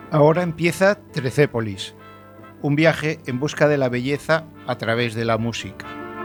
Ahora empieza Trecépolis, un viaje en busca de la belleza a través de la música.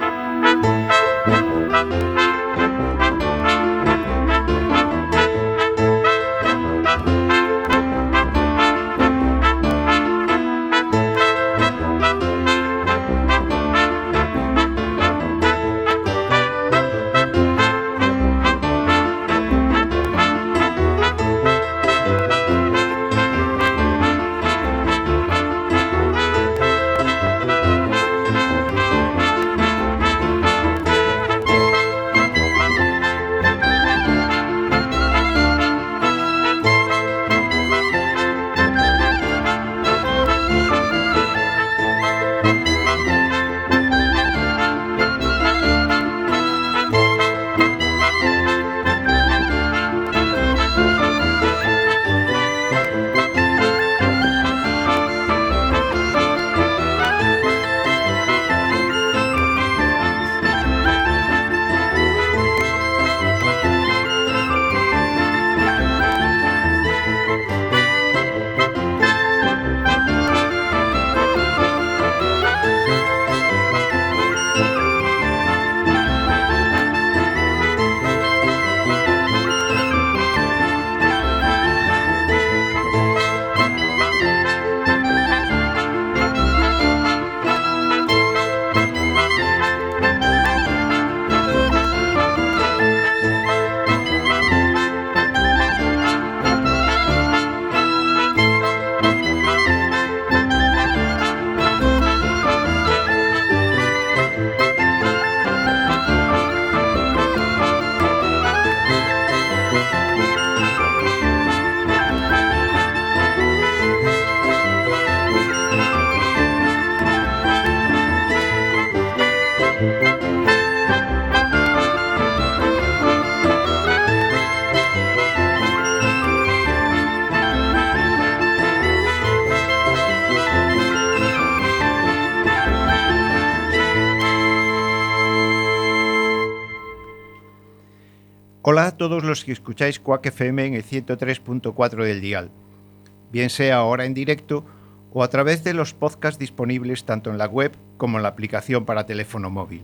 Hola a todos los que escucháis Quack FM en el 103.4 del dial, bien sea ahora en directo o a través de los podcasts disponibles tanto en la web como en la aplicación para teléfono móvil.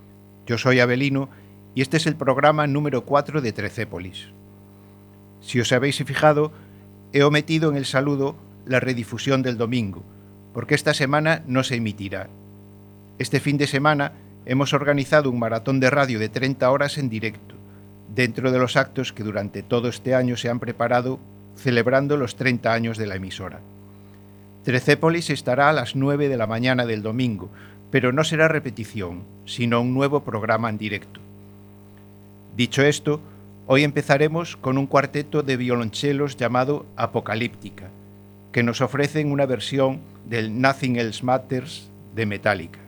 Yo soy Abelino y este es el programa número 4 de Trecépolis. Si os habéis fijado, he omitido en el saludo la redifusión del domingo, porque esta semana no se emitirá. Este fin de semana hemos organizado un maratón de radio de 30 horas en directo, dentro de los actos que durante todo este año se han preparado celebrando los 30 años de la emisora. Trecépolis estará a las 9 de la mañana del domingo, pero no será repetición, sino un nuevo programa en directo. Dicho esto, hoy empezaremos con un cuarteto de violonchelos llamado Apocalíptica, que nos ofrecen una versión del Nothing Else Matters de Metallica.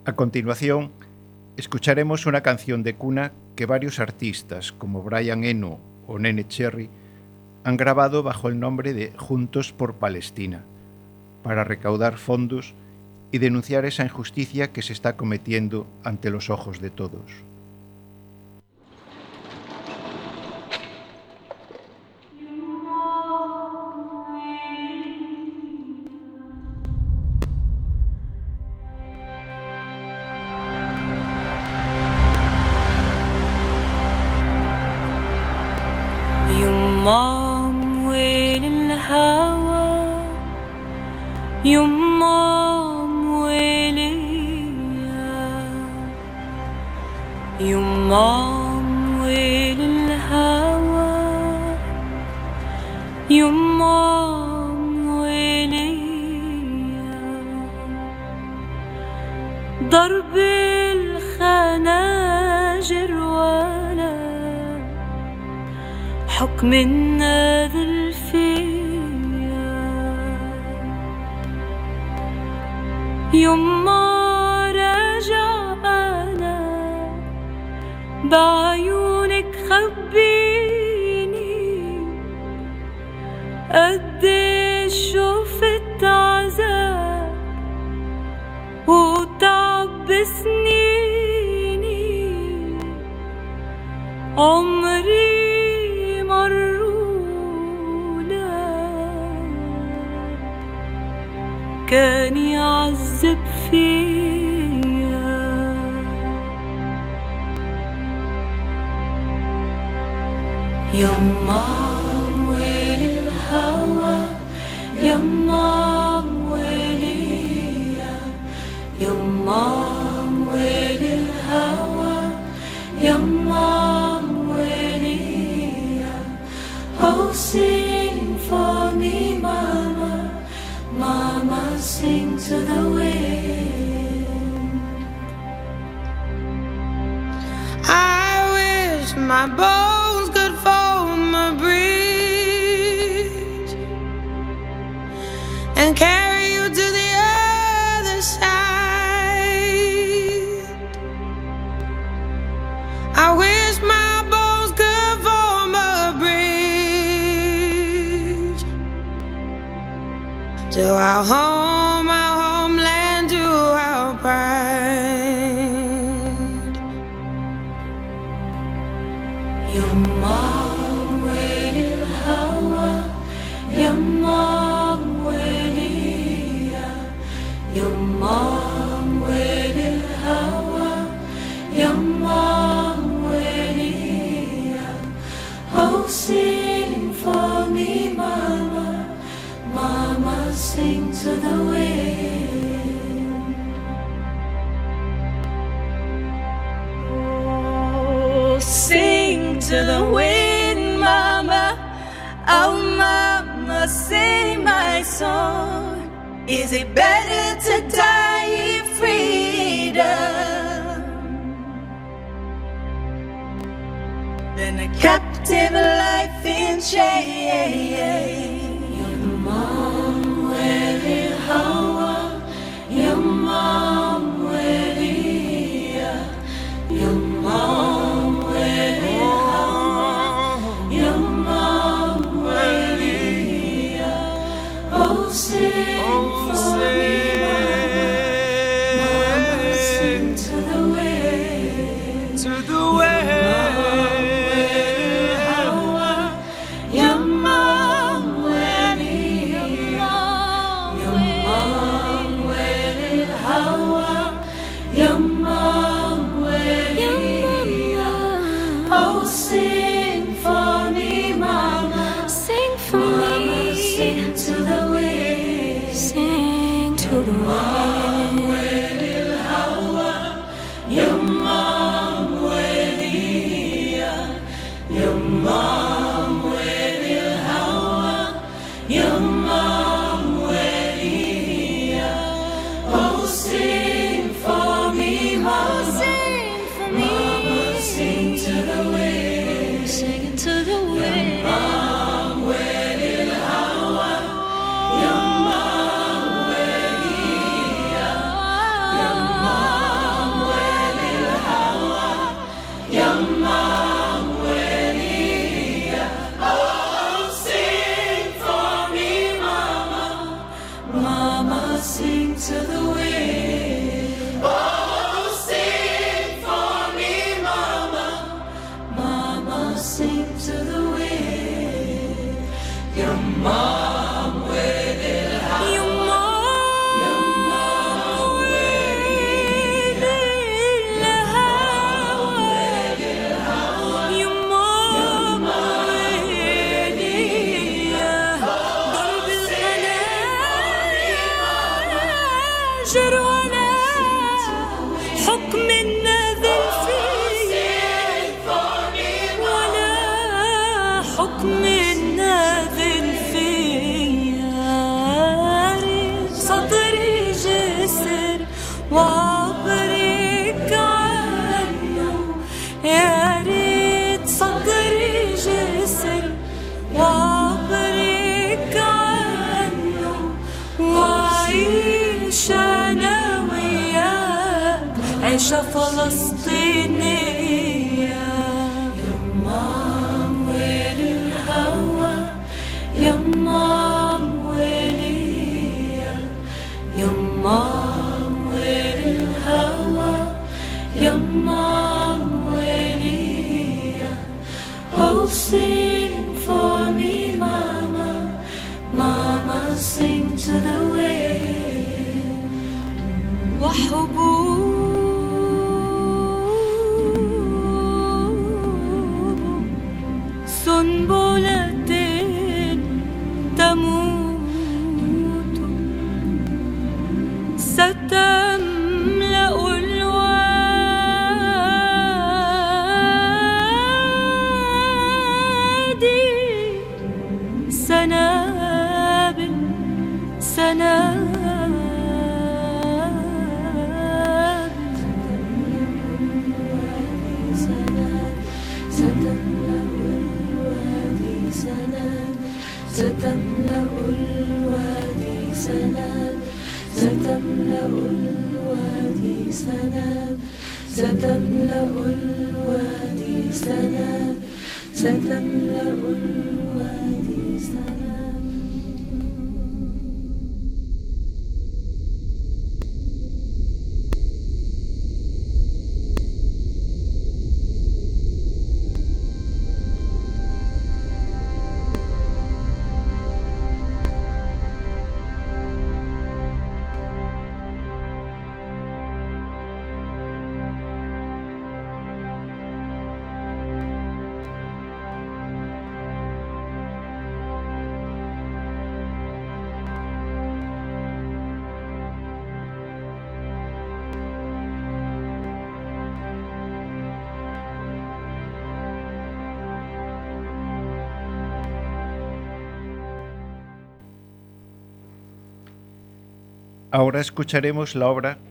A continuación, escucharemos una canción de cuna que varios artistas, como Brian Eno o Nene Cherry, han grabado bajo el nombre de Juntos por Palestina, para recaudar fondos y denunciar esa injusticia que se está cometiendo ante los ojos de todos. يمام وين الهوى يمام ويليا يمام وين الهوى يمام ويليا ضرب الخناجر ولا حكم النذل فيا يما رجع أنا بعيونك خبيني قديش شفت عذاب وتعب بسنيني عمري كان يعذب فيا يما ويل الهوى يما ويليا يما ويل الهوى يما ويليا Oh sing for me mama Mama, sing to the wind. I wish my bones could form a bridge and carry you to the other side. I wish my bones could form a bridge to our home, our homeland, to our pride. Yumma weli hawa, yumma weliya, yumma weli hawa, yumma weliya. Oh, sing for me, mama. Mama, sing to the wind. Oh, sing to the wind, mama. Oh, mama, sing my song. Is it better to die in freedom than a captive life in chains? Mom, weli hawa, ya mom, weli ya, ya mom, weli hawa, ya mom, weli ya. Oh, sing for me, mama, sing to the wind, to the wind. Sing for me, mama. Sing for mama, me. Sing to the wind. Sing to the wind. Your mom, Welia. Your mom, Welia. Your mom, Welia. Oh, sing for me, mama. Sing for me. Mama, sing to the wind. Singing to the wind. Your mom, Welia. Your mom, Welia. Your mom. عيشة فلسطينية. يما ويل الهوى يما ويلي، يما ويل الهوى يما ويلي. Oh, sing for me, mama, mama, sing to the wind. وحبوب سنبلة تموت ستملأ الوادي سنابل سنابل. ستملأ الوادي سنابل ستملأ الوادي سنابل ستملأ الوادي سنابل ستملأ الوادي سنابل ستملأ الوادي سنابل. Ahora escucharemos la obra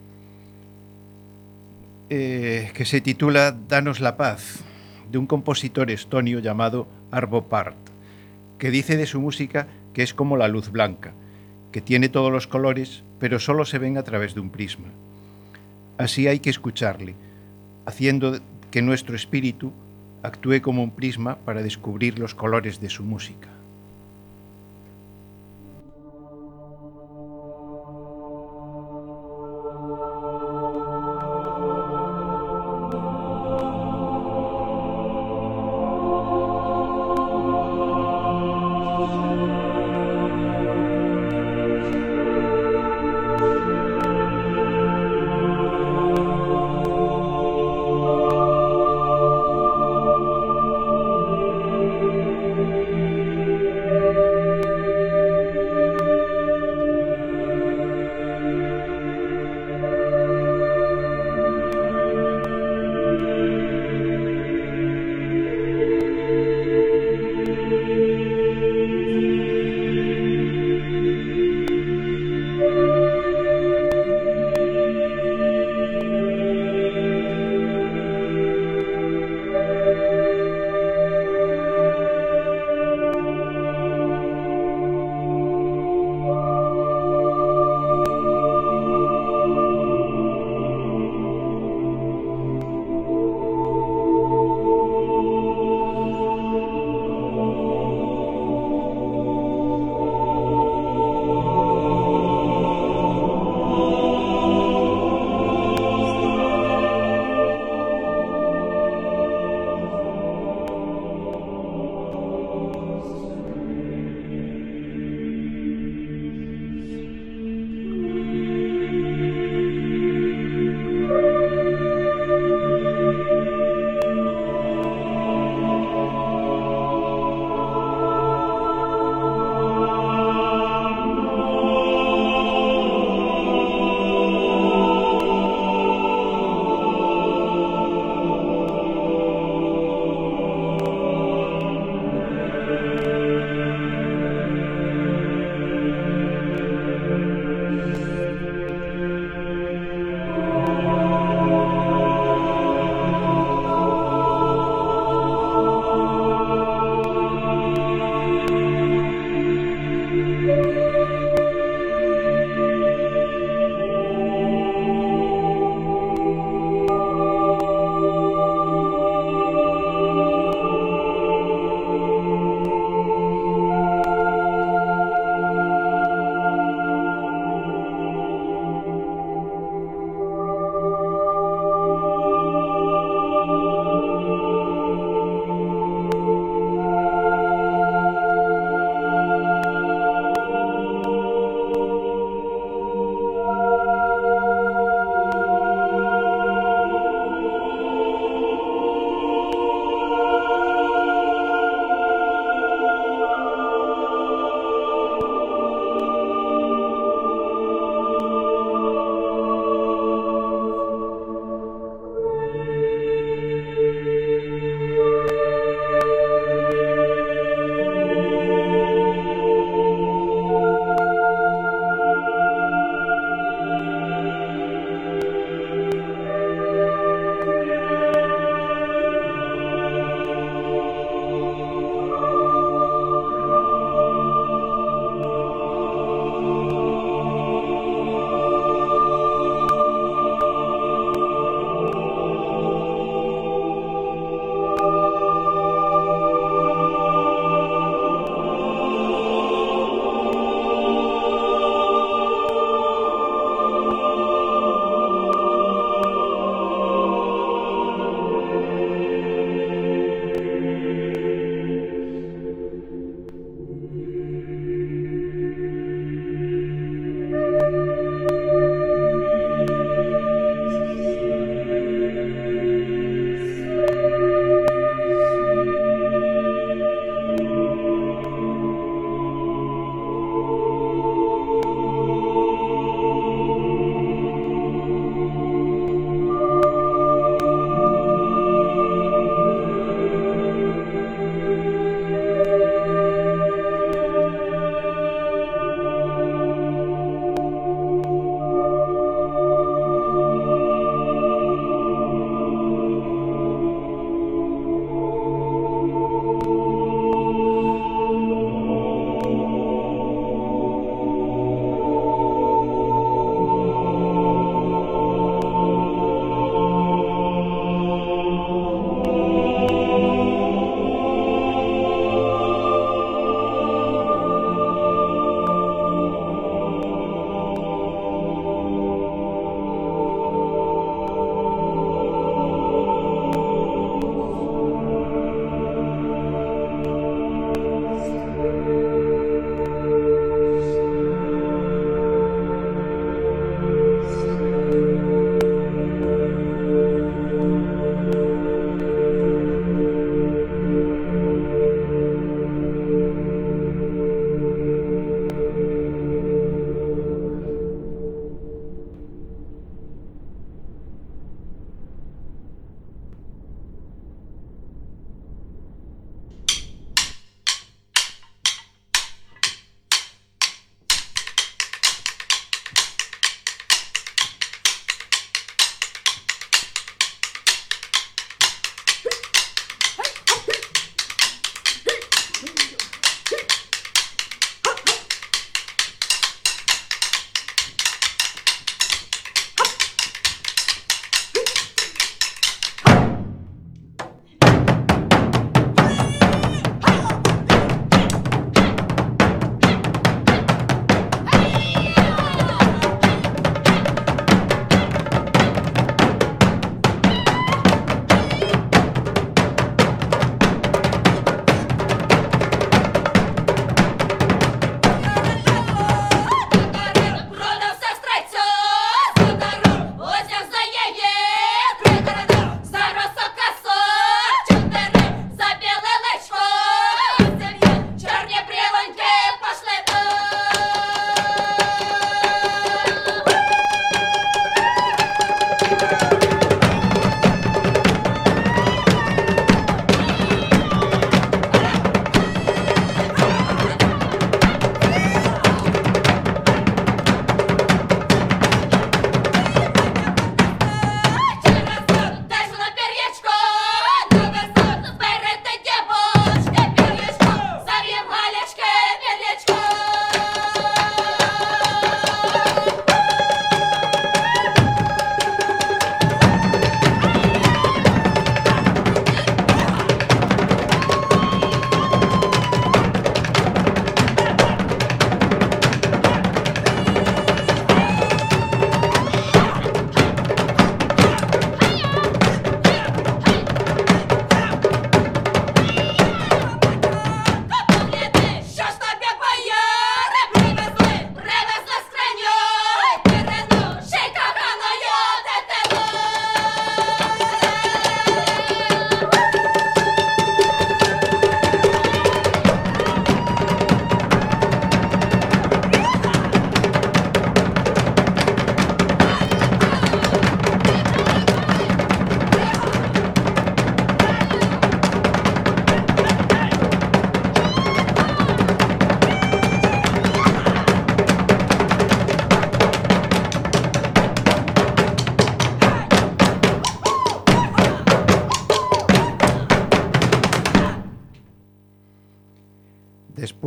que se titula Danos la paz, de un compositor estonio llamado Arvo Pärt, que dice de su música que es como la luz blanca, que tiene todos los colores, pero solo se ven a través de un prisma. Así hay que escucharle, haciendo que nuestro espíritu actúe como un prisma para descubrir los colores de su música.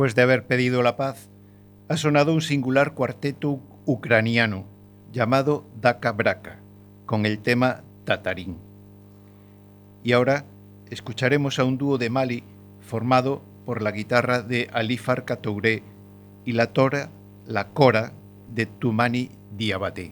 después de haber pedido la paz, ha sonado un singular cuarteto ucraniano llamado Daka Braka, con el tema Tatarín. Y ahora escucharemos a un dúo de Mali formado por la guitarra de Ali Farka Touré y la cora de Toumani Diabaté.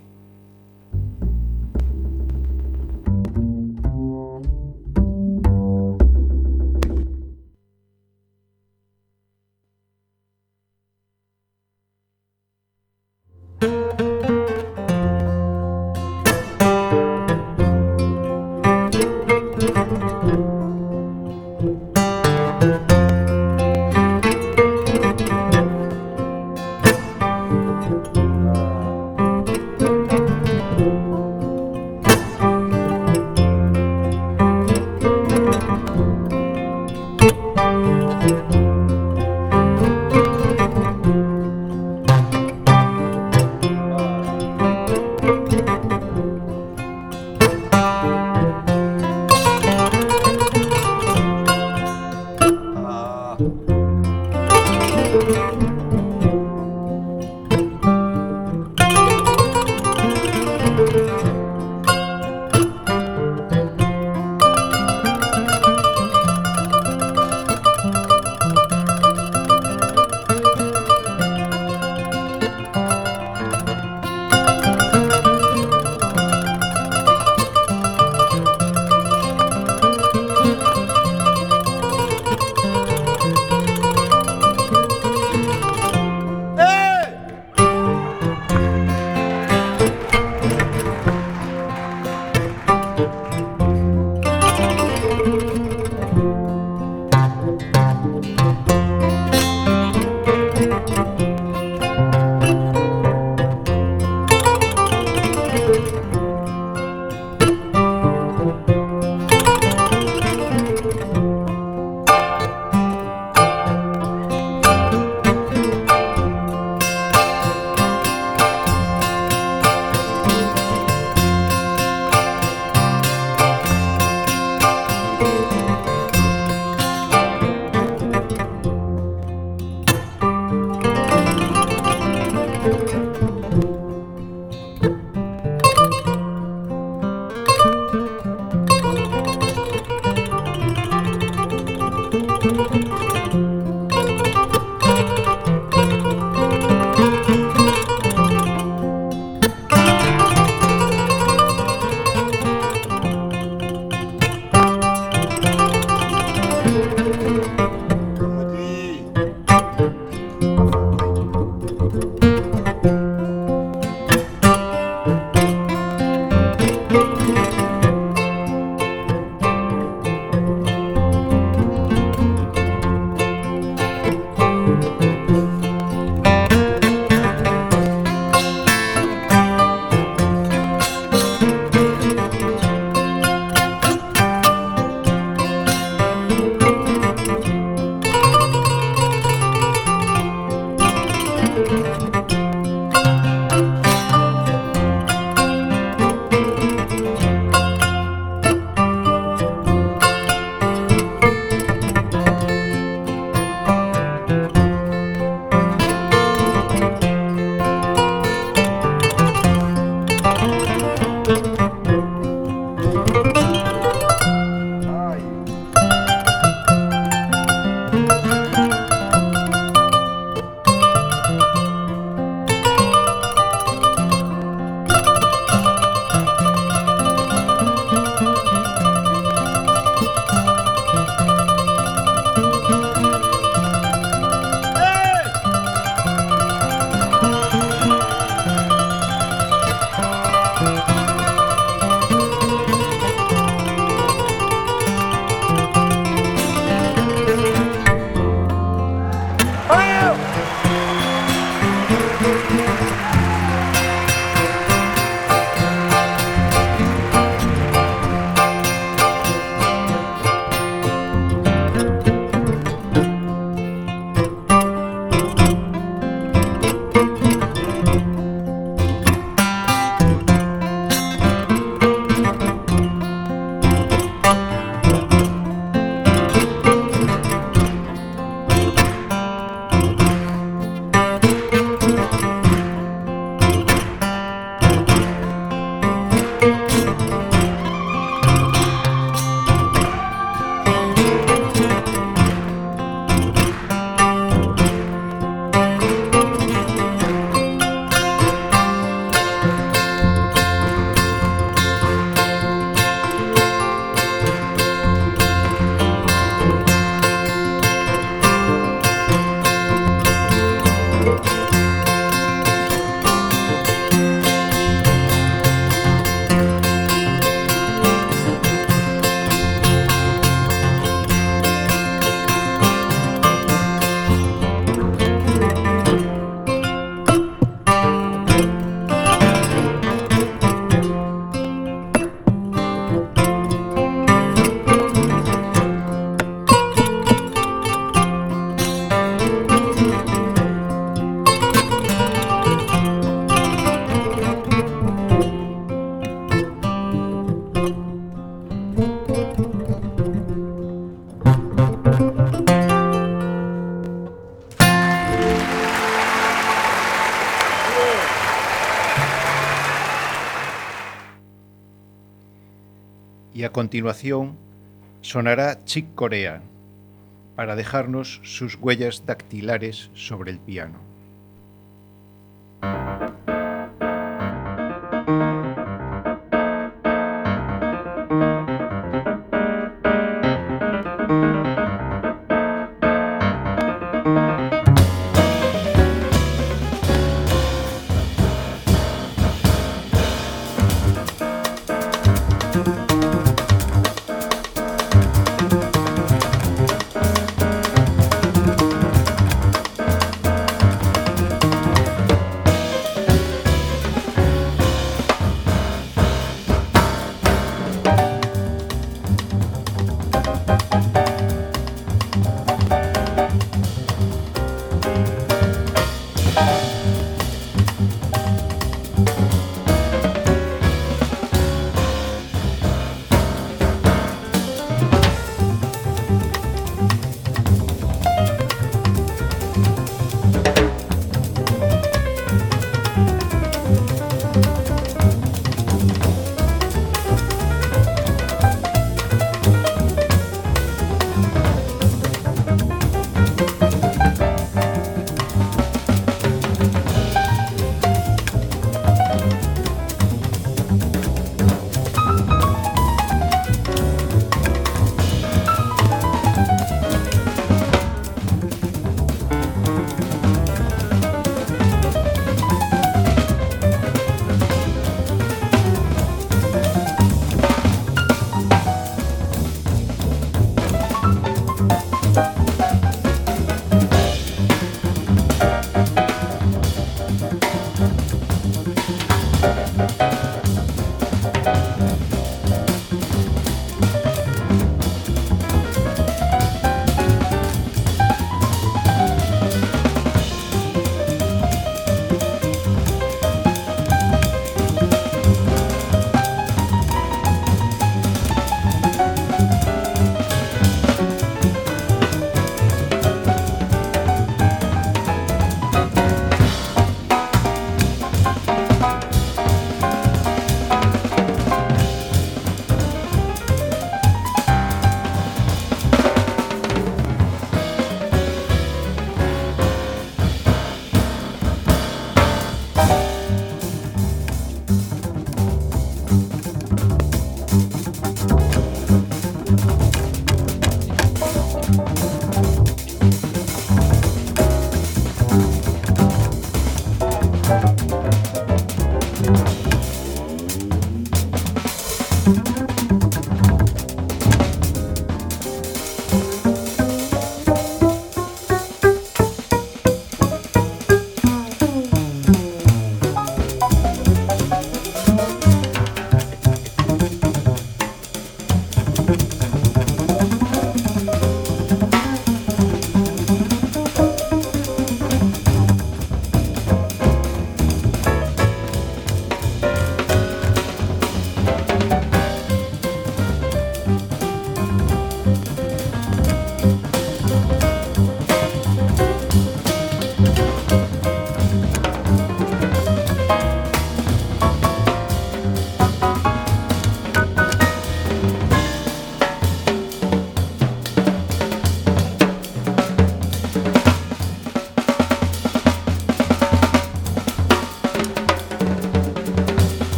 y a continuación sonará Chick Corea para dejarnos sus huellas dactilares sobre el piano.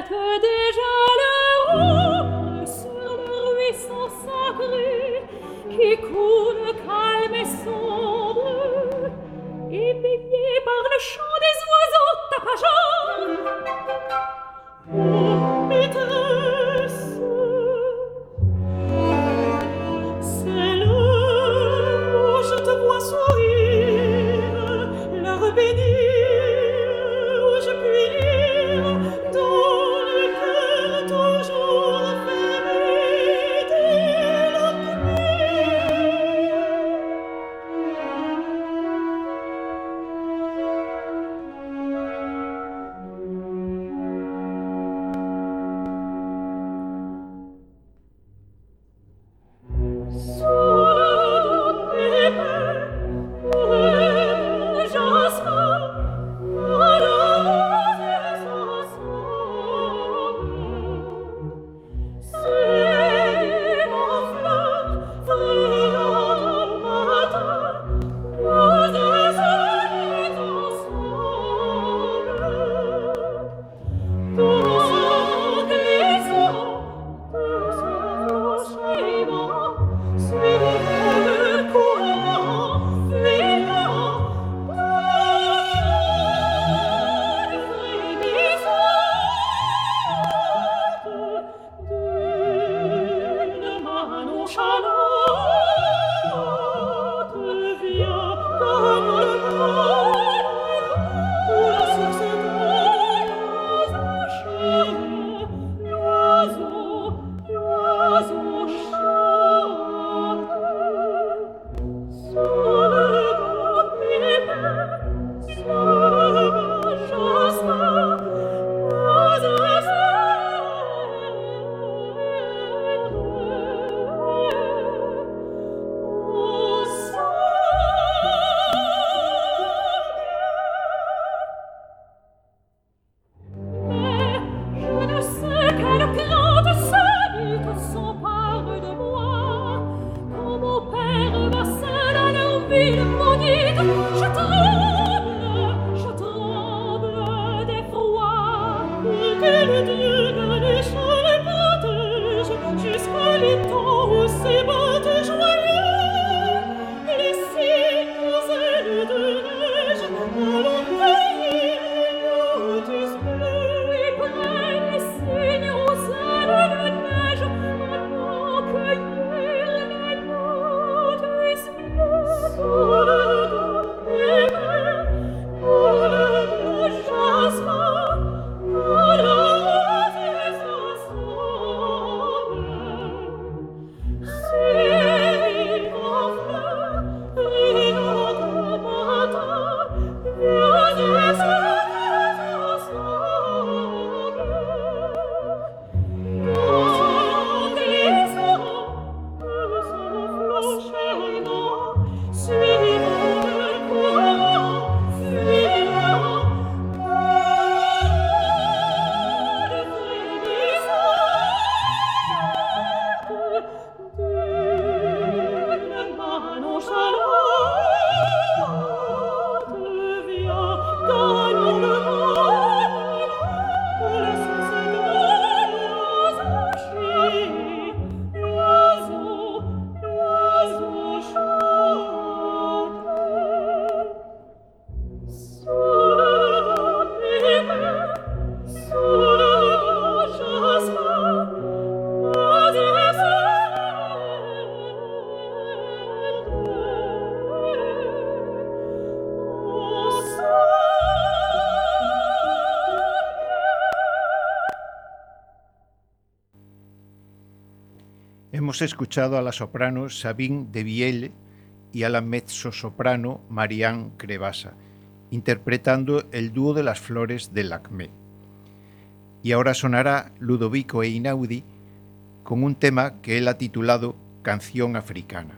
Hemos escuchado a la soprano Sabine de Vielle y a la mezzosoprano Marianne Crevasa, interpretando el dúo de las flores de Lacmé. Y ahora sonará Ludovico Einaudi con un tema que él ha titulado Canción Africana.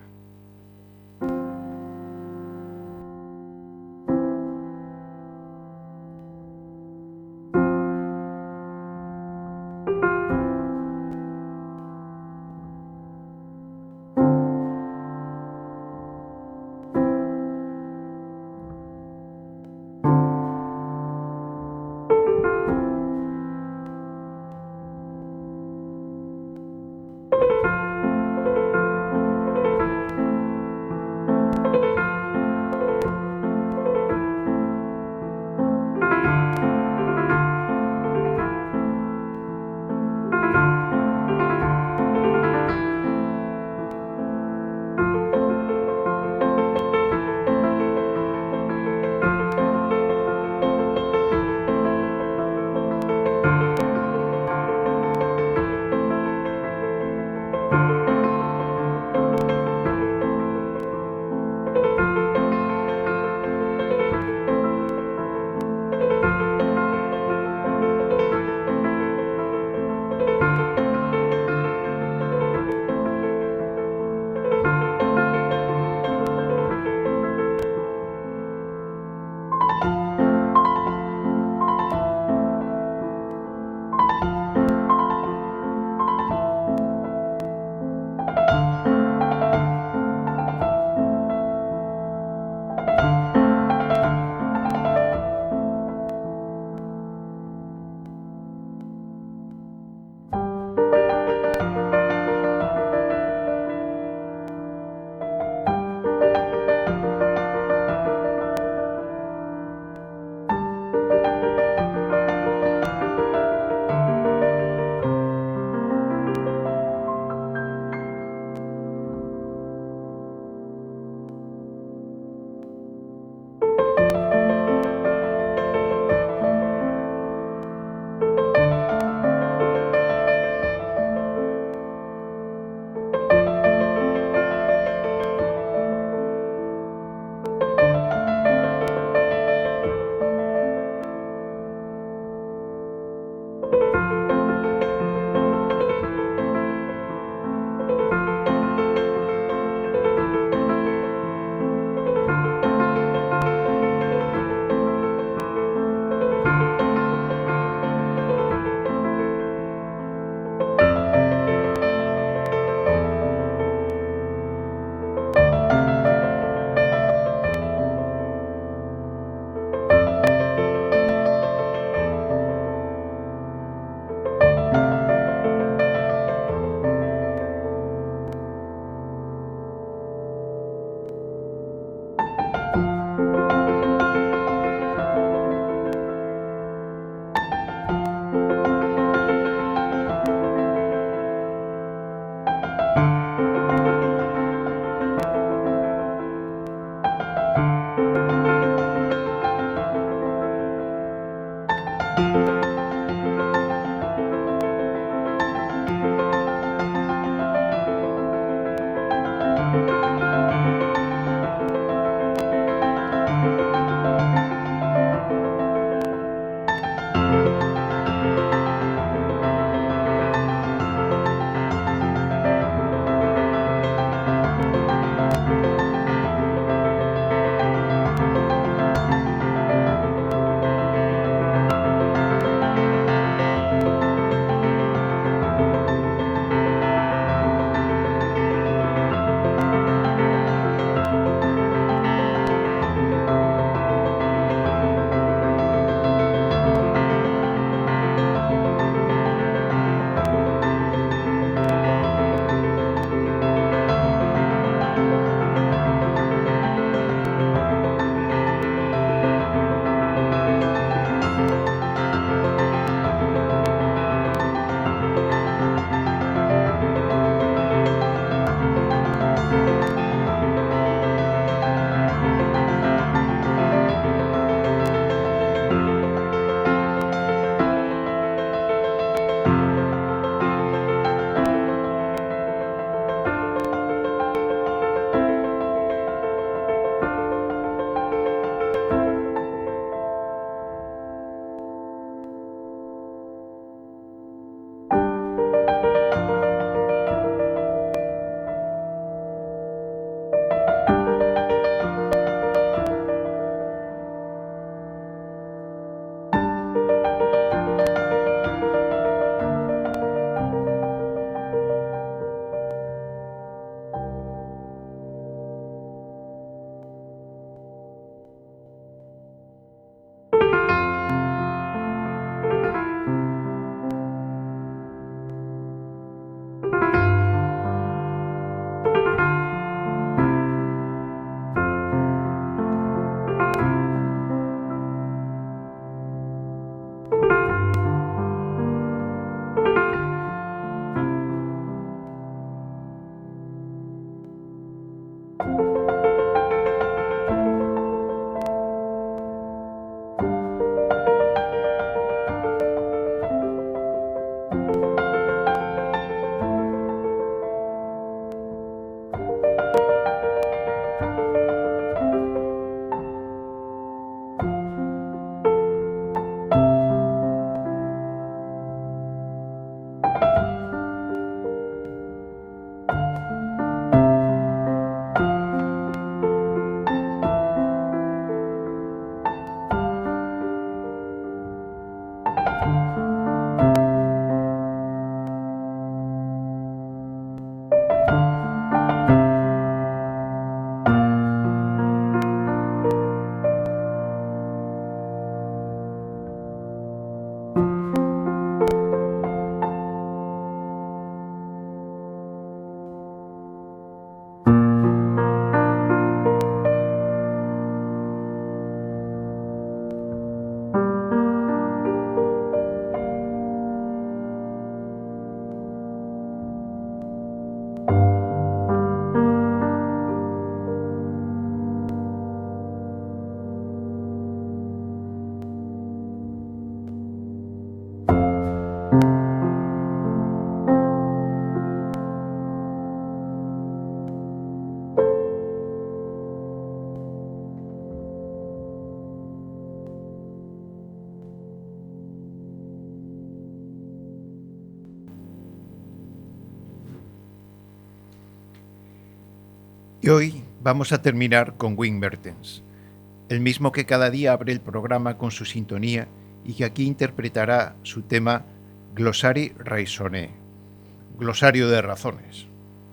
Y hoy vamos a terminar con Wim Mertens, el mismo que cada día abre el programa con su sintonía y que aquí interpretará su tema Glossari Raisonné, glosario de razones.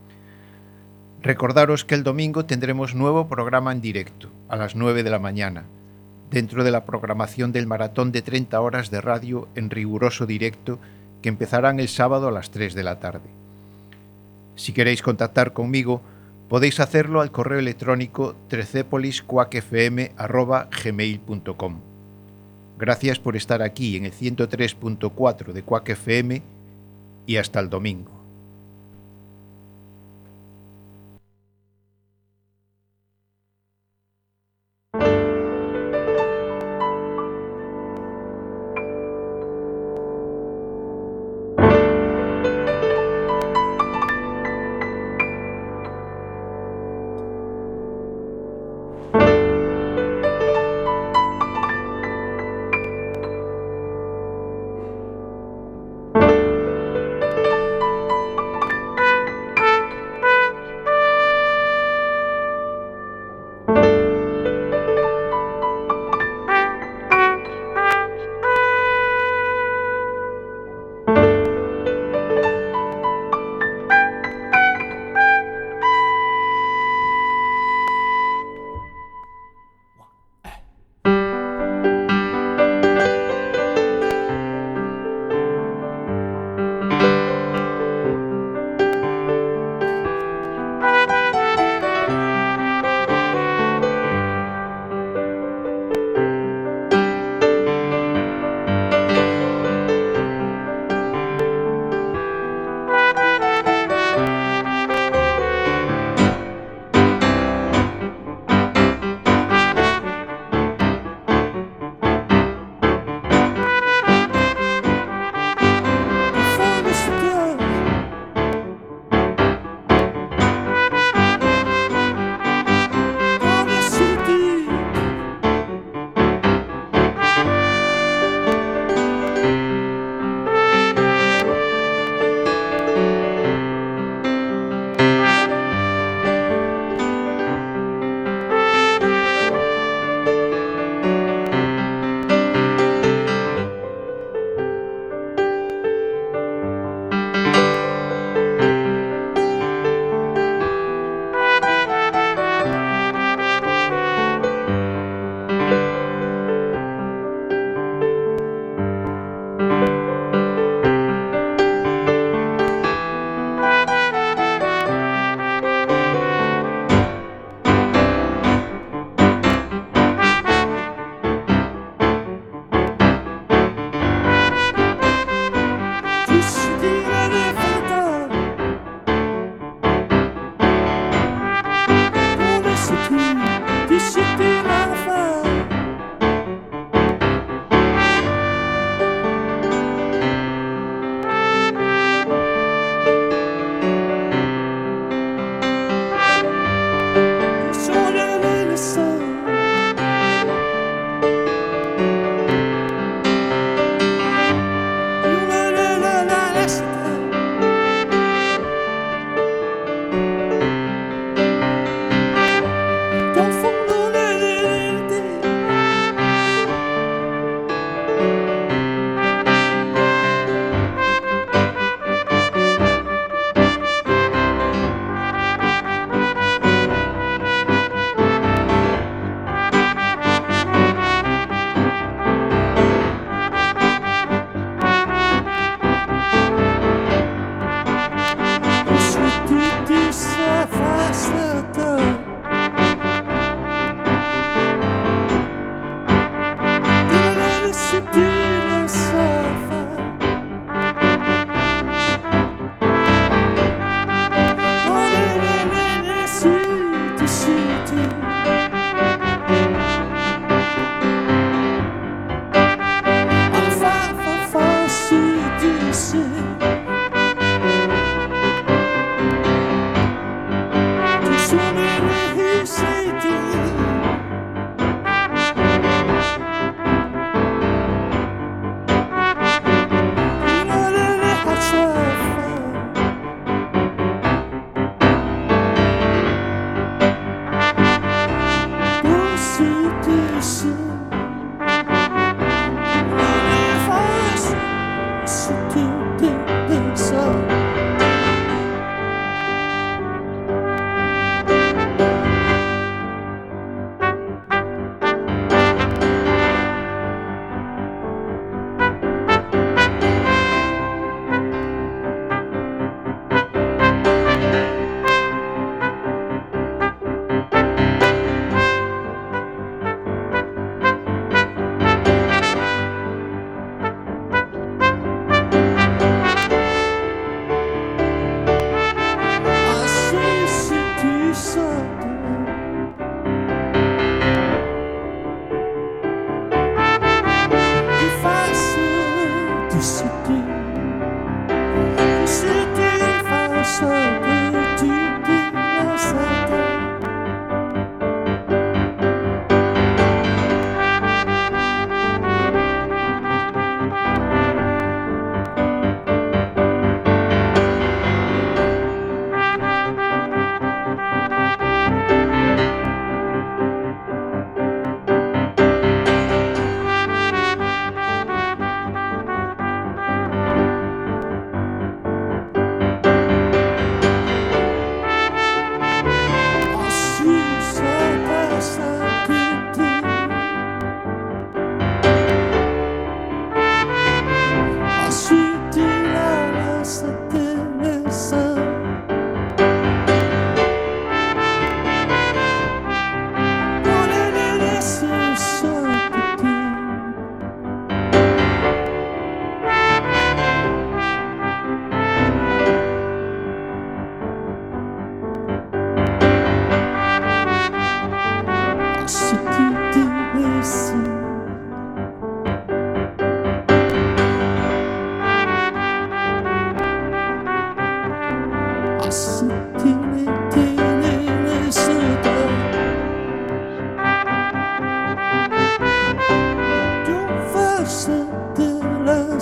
Recordaros que el domingo tendremos nuevo programa en directo, a las 9 de la mañana, dentro de la programación del maratón de 30 horas de radio en riguroso directo que empezarán el sábado a las 3 de la tarde. Si queréis contactar conmigo, podéis hacerlo al correo electrónico trecepolisquakfm@gmail.com. Gracias por estar aquí en el 103.4 de Quack FM y hasta el domingo.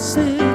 closer.